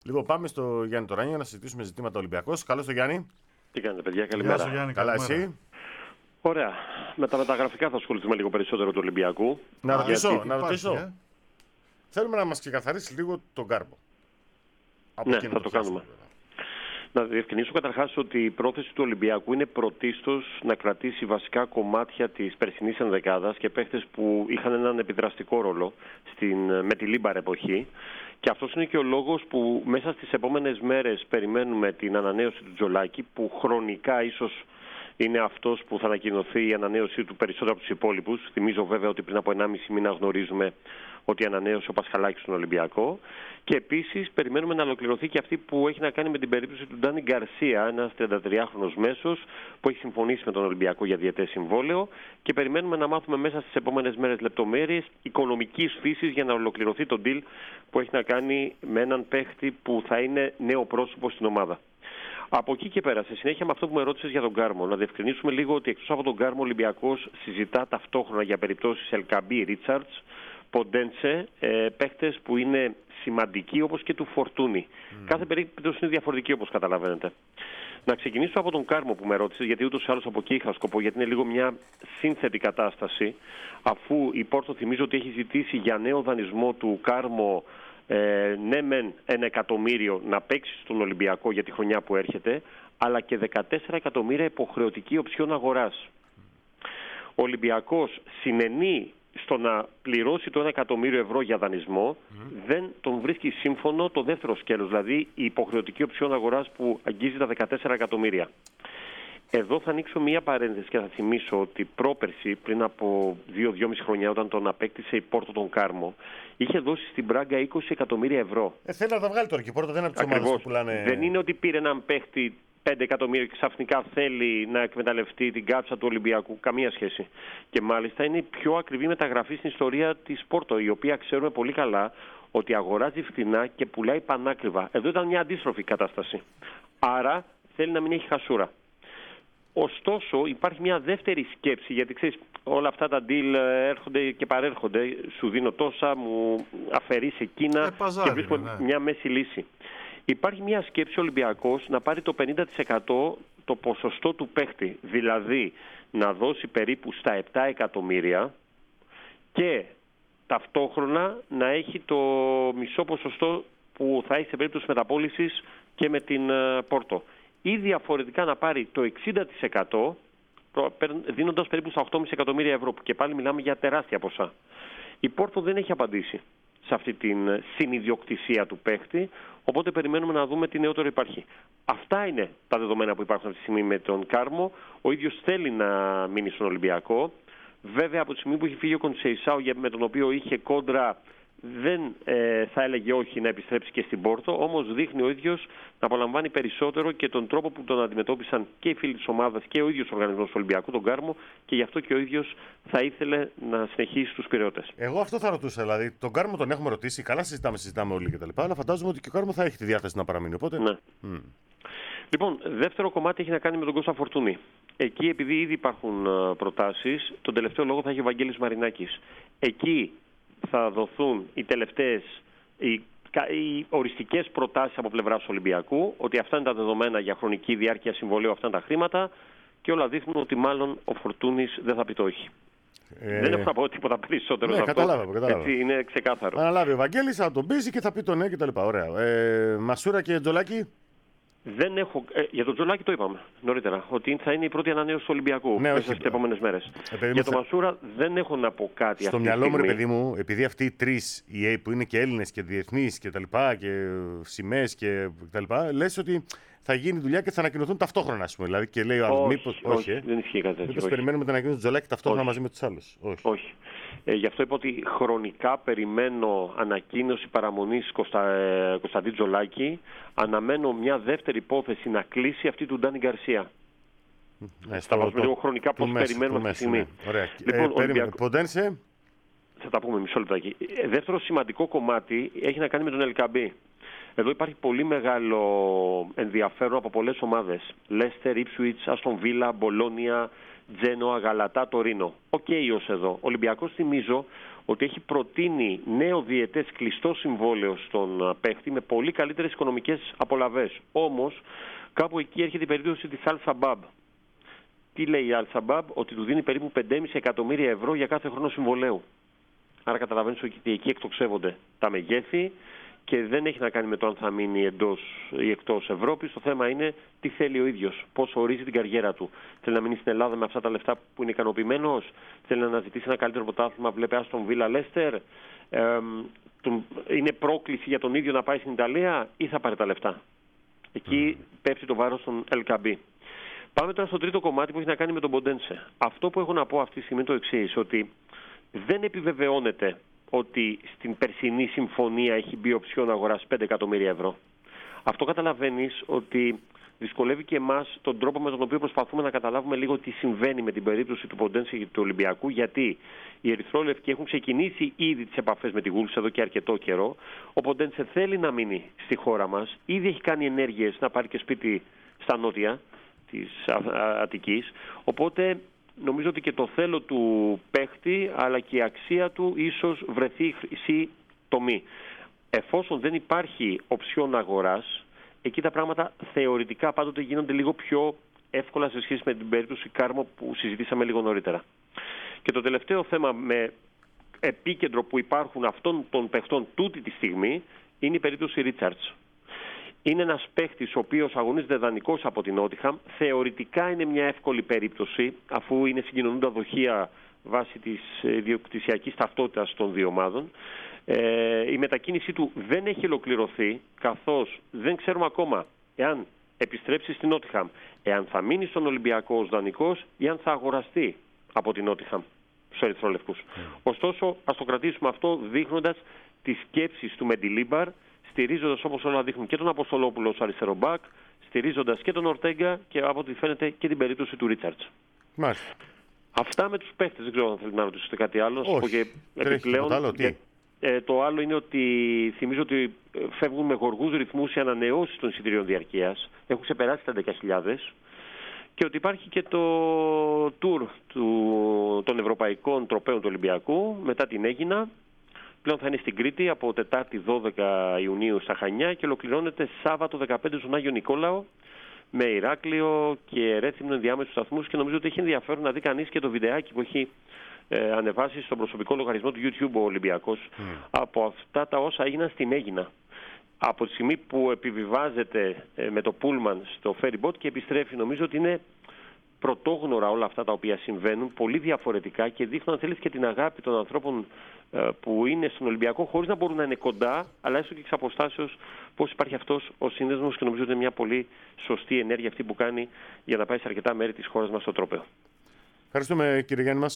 Λοιπόν, πάμε στο Γιάννη Τωράνιο να συζητήσουμε ζητήματα Ολυμπιακός. Καλώς το Γιάννη. Τι κάνετε, παιδιά, καλημέρα. Γεια σου, Γιάννη, Καλά, καλημέρα. εσύ. Ωραία. Με τα μεταγραφικά θα ασχοληθούμε λίγο περισσότερο του Ολυμπιακού. Να ρωτήσω. Υπάρχει, Θέλουμε να μας ξεκαθαρίσει λίγο τον Κάρμο. Ναι, θα το κάνουμε. Να διευκρινίσω καταρχάς ότι η πρόθεση του Ολυμπιακού είναι πρωτίστως να κρατήσει βασικά κομμάτια της περσινής ενδεκάδας και παίχτες που είχαν έναν επιδραστικό ρόλο με τη Λίμπαρ εποχή. Και αυτός είναι και ο λόγος που μέσα στις επόμενες μέρες περιμένουμε την ανανέωση του Τζολάκη, που χρονικά ίσως είναι αυτός που θα ανακοινωθεί η ανανέωσή του περισσότερο από τους υπόλοιπους. Θυμίζω βέβαια ότι πριν από 1,5 μήνα γνωρίζουμε ότι ανανέωσε ο Πασχαλάκης στον Ολυμπιακό. Και επίσης περιμένουμε να ολοκληρωθεί και αυτή που έχει να κάνει με την περίπτωση του Ντάνι Γκαρσία, ένας 33χρονος μέσος που έχει συμφωνήσει με τον Ολυμπιακό για διετές συμβόλαιο. Και περιμένουμε να μάθουμε μέσα στις επόμενες μέρες λεπτομέρειες οικονομικής φύσης για να ολοκληρωθεί το deal που έχει να κάνει με έναν παίχτη που θα είναι νέο πρόσωπο στην ομάδα. Από εκεί και πέρα, σε συνέχεια με αυτό που με ρώτησες για τον Κάρμο, να διευκρινίσουμε λίγο ότι εκτός από τον Κάρμο, ο Ολυμπιακός συζητά ταυτόχρονα για περιπτώσεις Ελκαμπή, Ρίτσαρτς, Ποντένσε, παίχτες που είναι σημαντικοί, όπως και του Φορτούνη. Κάθε περίπτωση είναι διαφορετική, όπως καταλαβαίνετε. Να ξεκινήσω από τον Κάρμο που με ρώτησες, γιατί ούτως ή άλλως από εκεί είχα σκοπό, γιατί είναι λίγο μια σύνθετη κατάσταση, αφού η Πόρτο θυμίζω ότι έχει ζητήσει για νέο δανεισμό του Κάρμο. Ναι μεν 1 εκατομμύριο να παίξει στον Ολυμπιακό για τη χρονιά που έρχεται, αλλά και 14 εκατομμύρια υποχρεωτική οψιόν αγοράς. Ο Ολυμπιακός συνενεί στο να πληρώσει το 1 εκατομμύριο ευρώ για δανεισμό, δεν τον βρίσκει σύμφωνο το δεύτερο σκέλος, δηλαδή η υποχρεωτική οψιόν αγοράς που αγγίζει τα 14 εκατομμύρια. Εδώ θα ανοίξω μία παρένθεση και θα θυμίσω ότι πρόπερση, πριν από 2-2,5 χρονιά, όταν τον απέκτησε η Πόρτο τον Κάρμο, είχε δώσει στην Μπράγκα 20 εκατομμύρια ευρώ. Θέλει να τα βγάλει τώρα και η Πόρτο, δεν είναι από τις ομάδες που πουλάνε. Δεν είναι ότι πήρε έναν παίχτη 5 εκατομμύρια και ξαφνικά θέλει να εκμεταλλευτεί την κάψα του Ολυμπιακού. Καμία σχέση. Και μάλιστα είναι η πιο ακριβή μεταγραφή στην ιστορία της Πόρτο, η οποία ξέρουμε πολύ καλά ότι αγοράζει φθηνά και πουλάει πανάκριβα. Εδώ ήταν μια αντίστροφη κατάσταση. Άρα θέλει να μην έχει χασούρα. Ωστόσο υπάρχει μια δεύτερη σκέψη, γιατί ξέρεις όλα αυτά τα deal έρχονται και παρέρχονται, σου δίνω τόσα, μου αφαιρείς εκείνα παζάρι, και βρίσκω μια μέση λύση. Υπάρχει μια σκέψη ο Ολυμπιακός να πάρει το 50% το ποσοστό του παίχτη, δηλαδή να δώσει περίπου στα 7 εκατομμύρια και ταυτόχρονα να έχει το μισό ποσοστό που θα έχει σε περίπτωση μεταπώλησης και με την Πόρτο. Ή διαφορετικά να πάρει το 60% δίνοντας περίπου στα 8,5 εκατομμύρια ευρώ, που και πάλι μιλάμε για τεράστια ποσά. Η Πόρτο δεν έχει απαντήσει σε αυτή την συνιδιοκτησία του παίχτη, οπότε περιμένουμε να δούμε τι νεότερο υπάρχει. Αυτά είναι τα δεδομένα που υπάρχουν αυτή τη στιγμή με τον Κάρμο. Ο ίδιος θέλει να μείνει στον Ολυμπιακό. Βέβαια από τη στιγμή που έχει φύγει ο Κονσεϊσάου, με τον οποίο είχε κόντρα, δεν θα έλεγε όχι να επιστρέψει και στην Πόρτο, όμως δείχνει ο ίδιος να απολαμβάνει περισσότερο και τον τρόπο που τον αντιμετώπισαν και οι φίλοι της ομάδας και ο ίδιος ο οργανισμός του Ολυμπιακού, τον Κάρμο, και γι' αυτό και ο ίδιος θα ήθελε να συνεχίσει στους Πειραιώτες. Εγώ αυτό θα ρωτούσα, δηλαδή τον Κάρμο τον έχουμε ρωτήσει, καλά συζητάμε όλοι κτλ. Αλλά φαντάζομαι ότι και ο Κάρμο θα έχει τη διάθεση να παραμείνει. Οπότε... Ναι. Λοιπόν, δεύτερο κομμάτι έχει να κάνει με τον Κώστα Φορτούνη. Εκεί, επειδή ήδη υπάρχουν προτάσεις, τον τελευταίο λόγο θα έχει ο Βαγγέλης Μαρινάκης. Εκεί θα δοθούν οι τελευταίες, οι οριστικές προτάσεις από πλευράς Ολυμπιακού, ότι αυτά είναι τα δεδομένα για χρονική διάρκεια συμβολαίου, αυτά είναι τα χρήματα, και όλα δείχνουν ότι μάλλον ο Φορτούνης δεν θα πει το όχι. Δεν έχω να πω τίποτα περισσότερο. Ναι, κατάλαβα. Έτσι είναι ξεκάθαρο. Αναλάβει ο Βαγγέλης, θα τον πείσει και θα πει το ναι κτλ. Ωραία. Μασούρα και Τζολάκη. Δεν έχω, για τον Τζολάκη το είπαμε νωρίτερα, ότι θα είναι η πρώτη ανανέωση του Ολυμπιακού μέσα στις επόμενες μέρες. Για τον Μασούρα δεν έχω να πω κάτι. Στο μυαλό μου, ρε παιδί μου, επειδή αυτοί οι τρεις που είναι και Έλληνες και διεθνείς και τα λοιπά, και σημαίες και τα λοιπά, λες ότι θα γίνει δουλειά και θα ανακοινωθούν ταυτόχρονα, ας πούμε. Δηλαδή και λέει ο άλλος, μήπως. Όχι, δεν ισχύει κάτι τέτοιο. Μήπως περιμένουμε την ανακοίνωση του Τζολάκη ταυτόχρονα μαζί με τους άλλους. Όχι. Γι' αυτό είπα ότι χρονικά περιμένω ανακοίνωση παραμονής Κωνσταντίν Τζολάκη. Αναμένω μια δεύτερη υπόθεση να κλείσει αυτή του Ντάνι Γκαρσία. Θα βάζουμε λίγο χρονικά πώς περιμένουμε αυτή τη στιγμή. Ωραία. Λοιπόν, Ποντένσε. Θα τα πούμε μισό λεπτάκι. Δεύτερο σημαντικό κομμάτι έχει να κάνει με τον Ελκαμπή. Εδώ υπάρχει πολύ μεγάλο ενδιαφέρον από πολλές ομάδες. Λέστερ, Ipswich, Άστον Βίλα, Μπολόνια, Τζένοα, Γαλατά, Τορίνο. Οκ, ως εδώ. Ο Ολυμπιακός, θυμίζω ότι έχει προτείνει νέο διετές κλειστό συμβόλαιο στον παίχτη με πολύ καλύτερες οικονομικές απολαβές. Όμως, κάπου εκεί έρχεται η περίπτωση της Al-Shabaab. Τι λέει η Al-Shabaab? Ότι του δίνει περίπου 5,5 εκατομμύρια ευρώ για κάθε χρόνο συμβολαίου. Άρα καταλαβαίνεις ότι εκεί εκτοξεύονται τα μεγέθη και δεν έχει να κάνει με το αν θα μείνει εντός ή εκτός Ευρώπης. Το θέμα είναι τι θέλει ο ίδιος, πώς ορίζει την καριέρα του. Θέλει να μείνει στην Ελλάδα με αυτά τα λεφτά που είναι ικανοποιημένος, θέλει να αναζητήσει ένα καλύτερο πρωτάθλημα, βλέπει Άστον Βίλα Λέστερ, είναι πρόκληση για τον ίδιο να πάει στην Ιταλία ή θα πάρει τα λεφτά. Εκεί πέφτει το βάρος στον LKB. Πάμε τώρα στο τρίτο κομμάτι που έχει να κάνει με τον Ποντένσε. Αυτό που έχω να πω αυτή τη στιγμή είναι το εξής, ότι δεν επιβεβαιώνεται ότι στην περσινή συμφωνία έχει μπει οψιόν να αγοράσει 5 εκατομμύρια ευρώ. Αυτό καταλαβαίνεις ότι δυσκολεύει και εμάς τον τρόπο με τον οποίο προσπαθούμε να καταλάβουμε λίγο τι συμβαίνει με την περίπτωση του Ποντένσε και του Ολυμπιακού, γιατί οι ερυθρόλευκοι έχουν ξεκινήσει ήδη τις επαφές με τη Wolves εδώ και αρκετό καιρό. Ο Ποντένσε θέλει να μείνει στη χώρα μας, ήδη έχει κάνει ενέργειες να πάρει και σπίτι στα νότια της Αττικής, οπότε νομίζω ότι και το θέλω του παίχτη αλλά και η αξία του ίσως βρεθεί χρυσή τομή. Εφόσον δεν υπάρχει οψιόν αγοράς, εκεί τα πράγματα θεωρητικά πάντοτε γίνονται λίγο πιο εύκολα σε σχέση με την περίπτωση Κάρμο που συζητήσαμε λίγο νωρίτερα. Και το τελευταίο θέμα με επίκεντρο που υπάρχουν αυτών των παιχτών τούτη τη στιγμή είναι η περίπτωση Ρίτσαρτς. Είναι ένας παίχτης ο οποίος αγωνίζεται δανεικός από την Νότιχαμ. Θεωρητικά είναι μια εύκολη περίπτωση, αφού είναι συγκοινωνούντα δοχεία βάσει της ιδιοκτησιακής ταυτότητας των δύο ομάδων. Η μετακίνησή του δεν έχει ολοκληρωθεί, καθώς δεν ξέρουμε ακόμα εάν επιστρέψει στην Νότιχαμ, εάν θα μείνει στον Ολυμπιακό ως δανεικός ή αν θα αγοραστεί από την Νότιχαμ στους ερυθρόλευκους. Ωστόσο, ας το κρατήσουμε αυτό δείχνοντας τις σκέψεις του Μεντιλίμπαρ, στηρίζοντας όπως όλα δείχνουν και τον Αποστολόπουλο ως αριστερό μπακ, στηρίζοντας και τον Ορτέγκα και από ό,τι φαίνεται και την περίπτωση του Ρίτσαρτς. Μάλιστα. Αυτά με τους παίχτες, δεν ξέρω αν θέλετε να ρωτήσετε κάτι άλλο. Όχι. Επιπλέον, άλλο, τι? Το άλλο είναι ότι θυμίζω ότι φεύγουν με γοργούς ρυθμούς οι ανανεώσεις των εισιτηρίων διαρκείας. Έχουν ξεπεράσει τα 10.000 και ότι υπάρχει και το tour των ευρωπαϊκών τροπέων του Ολυμπιακού μετά την Αίγινα. Πλέον θα είναι στην Κρήτη από Τετάρτη 12 Ιουνίου στα Χανιά και ολοκληρώνεται Σάββατο 15 στον Άγιο Νικόλαο με Ηράκλειο και Ρέθυμνο ενδιάμεσους σταθμούς, και νομίζω ότι έχει ενδιαφέρον να δει κανείς και το βιντεάκι που έχει ανεβάσει στον προσωπικό λογαριασμό του YouTube ο Ολυμπιακός από αυτά τα όσα έγιναν στην Αίγινα. Από τη στιγμή που επιβιβάζεται με το πούλμαν στο ferry boat και επιστρέφει, νομίζω ότι είναι πρωτόγνωρα όλα αυτά τα οποία συμβαίνουν, πολύ διαφορετικά και δείχνουν, αν θέλεις, και την αγάπη των ανθρώπων που είναι στον Ολυμπιακό, χωρίς να μπορούν να είναι κοντά, αλλά έστω και εξ αποστάσεως, πώς υπάρχει αυτός ο σύνδεσμος, και νομίζω ότι είναι μια πολύ σωστή ενέργεια αυτή που κάνει για να πάει σε αρκετά μέρη της χώρας μας στο τρόπαιο. Ευχαριστούμε, κύριε Γιάννη μας.